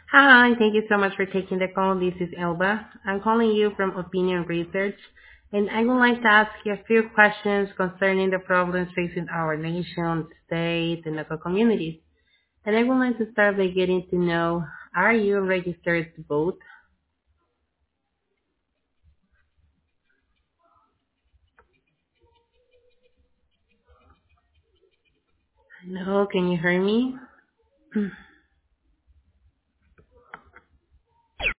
Hi, thank you so much for taking the call. This is Elba. I'm calling you from Opinion Research, and I would like to ask you a few questions concerning the problems facing our nation, state, and local communities. And I would like to start by getting to know, are you registered to vote? No, can you hear me?